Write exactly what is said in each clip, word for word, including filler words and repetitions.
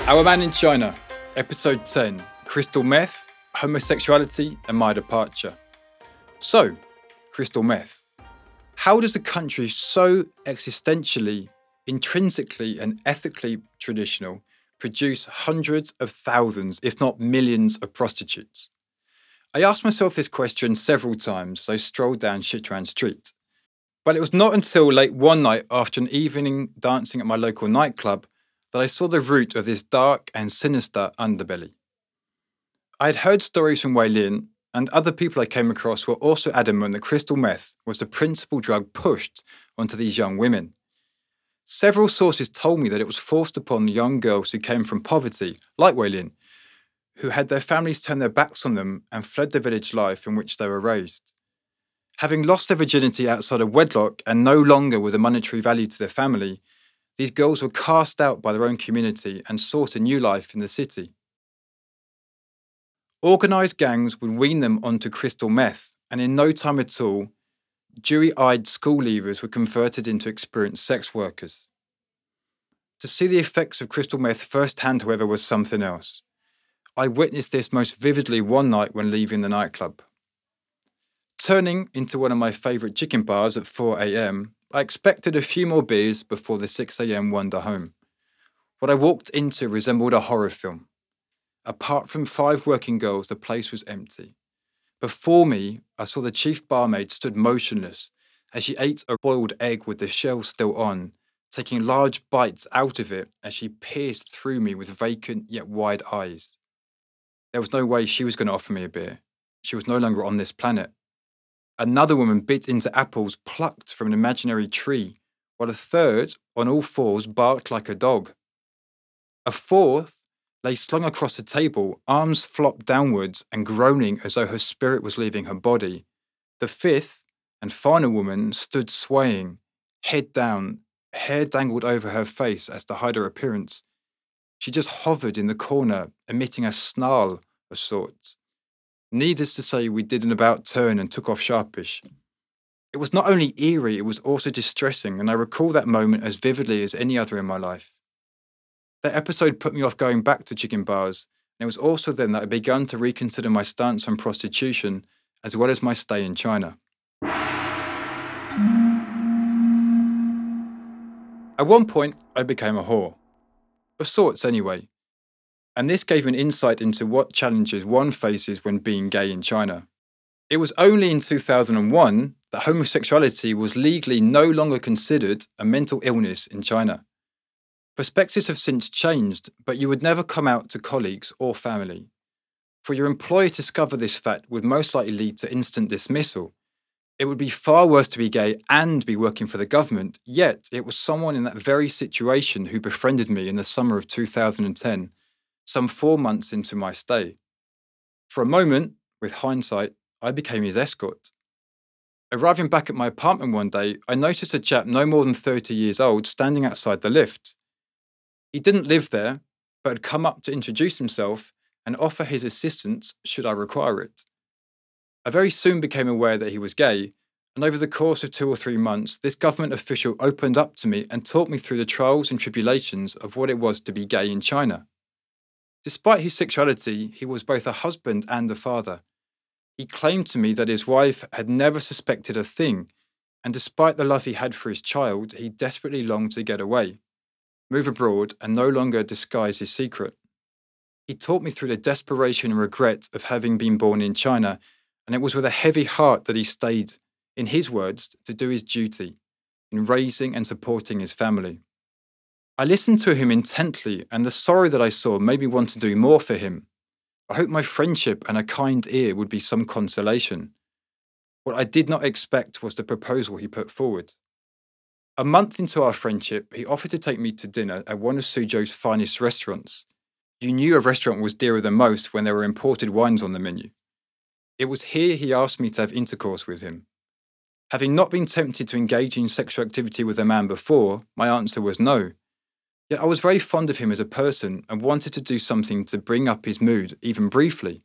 Our Man in China, Episode ten, Crystal Meth, Homosexuality and My Departure. So, crystal meth. How does a country so existentially, intrinsically and ethically traditional produce hundreds of thousands, if not millions, of prostitutes? I asked myself this question several times as I strolled down Shitran Street. But it was not until late one night after an evening dancing at my local nightclub that I saw the root of this dark and sinister underbelly. I had heard stories from Wei Lin, and other people I came across were also adamant that crystal meth was the principal drug pushed onto these young women. Several sources told me that it was forced upon the young girls who came from poverty, like Wei Lin, who had their families turn their backs on them and fled the village life in which they were raised. Having lost their virginity outside of wedlock and no longer with a monetary value to their family, these girls were cast out by their own community and sought a new life in the city. Organised gangs would wean them onto crystal meth, and in no time at all, dewy-eyed school leavers were converted into experienced sex workers. To see the effects of crystal meth firsthand, however, was something else. I witnessed this most vividly one night when leaving the nightclub. Turning into one of my favourite chicken bars at four a.m, I expected a few more beers before the six a.m. wander home. What I walked into resembled a horror film. Apart from five working girls, the place was empty. Before me, I saw the chief barmaid stood motionless as she ate a boiled egg with the shell still on, taking large bites out of it as she pierced through me with vacant yet wide eyes. There was no way she was going to offer me a beer. She was no longer on this planet. Another woman bit into apples plucked from an imaginary tree, while a third, on all fours, barked like a dog. A fourth lay slung across the table, arms flopped downwards and groaning as though her spirit was leaving her body. The fifth and final woman stood swaying, head down, hair dangled over her face as to hide her appearance. She just hovered in the corner, emitting a snarl of sorts. Needless to say, we did an about turn and took off sharpish. It was not only eerie, it was also distressing, and I recall that moment as vividly as any other in my life. That episode put me off going back to chicken bars, and it was also then that I began to reconsider my stance on prostitution, as well as my stay in China. At one point, I became a whore. Of sorts, anyway. And this gave me an insight into what challenges one faces when being gay in China. It was only in two thousand one that homosexuality was legally no longer considered a mental illness in China. Perspectives have since changed, but you would never come out to colleagues or family. For your employer to discover this fact would most likely lead to instant dismissal. It would be far worse to be gay and be working for the government, yet it was someone in that very situation who befriended me in the summer of two thousand ten, some four months into my stay. For a moment, with hindsight, I became his escort. Arriving back at my apartment one day, I noticed a chap no more than thirty years old standing outside the lift. He didn't live there, but had come up to introduce himself and offer his assistance should I require it. I very soon became aware that he was gay, and over the course of two or three months, this government official opened up to me and taught me through the trials and tribulations of what it was to be gay in China. Despite his sexuality, he was both a husband and a father. He claimed to me that his wife had never suspected a thing, and despite the love he had for his child, he desperately longed to get away, move abroad, and no longer disguise his secret. He taught me through the desperation and regret of having been born in China, and it was with a heavy heart that he stayed, in his words, to do his duty, in raising and supporting his family. I listened to him intently, and the sorrow that I saw made me want to do more for him. I hoped my friendship and a kind ear would be some consolation. What I did not expect was the proposal he put forward. A month into our friendship, he offered to take me to dinner at one of Suzhou's finest restaurants. You knew a restaurant was dearer than most when there were imported wines on the menu. It was here he asked me to have intercourse with him. Having not been tempted to engage in sexual activity with a man before, my answer was no. Yet I was very fond of him as a person and wanted to do something to bring up his mood, even briefly.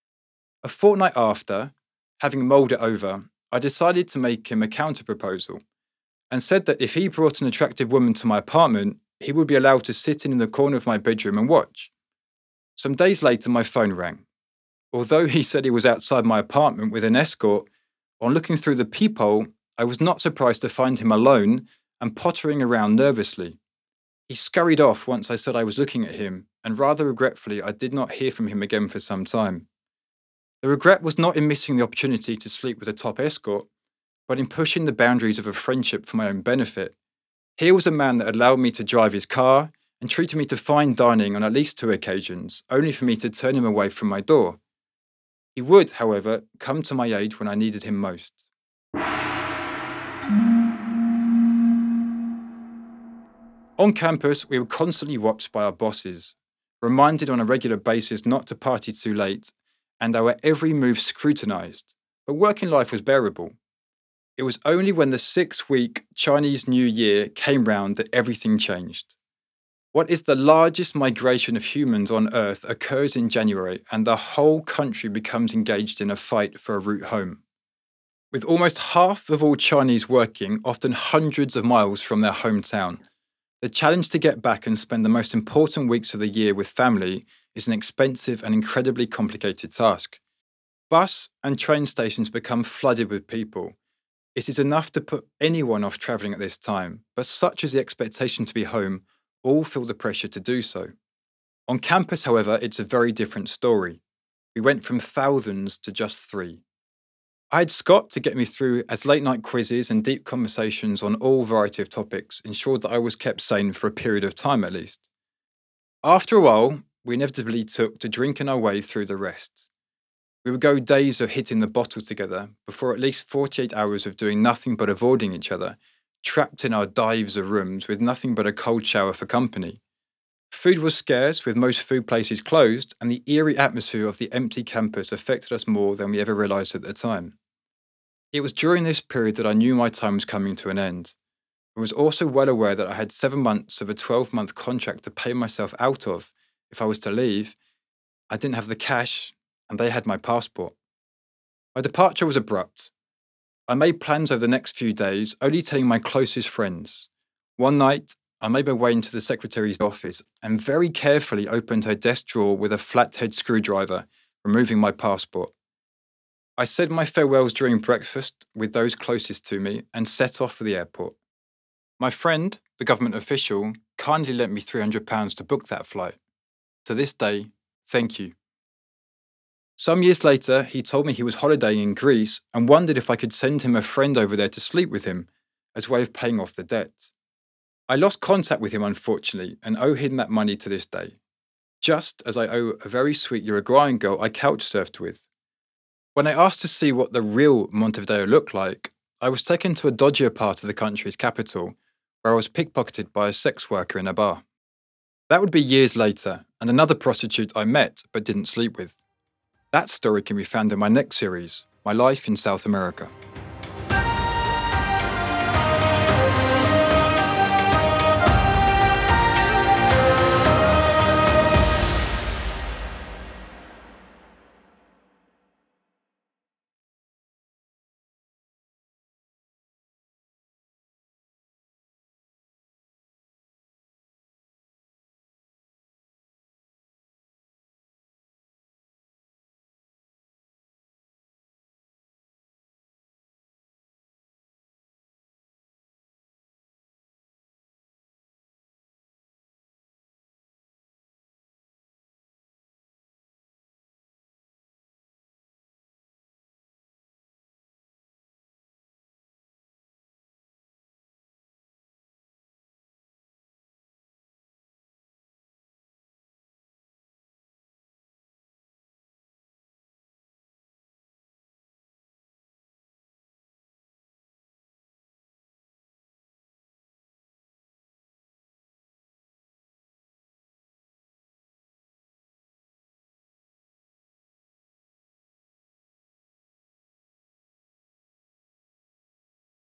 A fortnight after, having mulled it over, I decided to make him a counter-proposal and said that if he brought an attractive woman to my apartment, he would be allowed to sit in the corner of my bedroom and watch. Some days later, my phone rang. Although he said he was outside my apartment with an escort, on looking through the peephole, I was not surprised to find him alone and pottering around nervously. He scurried off once I said I was looking at him, and rather regretfully, I did not hear from him again for some time. The regret was not in missing the opportunity to sleep with a top escort, but in pushing the boundaries of a friendship for my own benefit. Here was a man that allowed me to drive his car and treated me to fine dining on at least two occasions, only for me to turn him away from my door. He would, however, come to my aid when I needed him most. On campus, we were constantly watched by our bosses, reminded on a regular basis not to party too late, and our every move scrutinized, but working life was bearable. It was only when the six-week Chinese New Year came round that everything changed. What is the largest migration of humans on Earth occurs in January, and the whole country becomes engaged in a fight for a route home. With almost half of all Chinese working, often hundreds of miles from their hometown, the challenge to get back and spend the most important weeks of the year with family is an expensive and incredibly complicated task. Bus and train stations become flooded with people. It is enough to put anyone off travelling at this time, but such is the expectation to be home, all feel the pressure to do so. On campus, however, it's a very different story. We went from thousands to just three. I had Scott to get me through as late-night quizzes and deep conversations on all variety of topics ensured that I was kept sane for a period of time at least. After a while, we inevitably took to drinking our way through the rest. We would go days of hitting the bottle together before at least forty-eight hours of doing nothing but avoiding each other, trapped in our dives of rooms with nothing but a cold shower for company. Food was scarce, with most food places closed, and the eerie atmosphere of the empty campus affected us more than we ever realised at the time. It was during this period that I knew my time was coming to an end, and was also well aware that I had seven months of a twelve-month contract to pay myself out of if I was to leave. I didn't have the cash, and they had my passport. My departure was abrupt. I made plans over the next few days, only telling my closest friends. One night, I made my way into the secretary's office and very carefully opened her desk drawer with a flathead screwdriver, removing my passport. I said my farewells during breakfast with those closest to me and set off for the airport. My friend, the government official, kindly lent me three hundred pounds to book that flight. To this day, thank you. Some years later, he told me he was holidaying in Greece and wondered if I could send him a friend over there to sleep with him, as a way of paying off the debt. I lost contact with him, unfortunately, and owe him that money to this day, just as I owe a very sweet Uruguayan girl I couch-surfed with. When I asked to see what the real Montevideo looked like, I was taken to a dodgier part of the country's capital, where I was pickpocketed by a sex worker in a bar. That would be years later, and another prostitute I met but didn't sleep with. That story can be found in my next series, My Life in South America.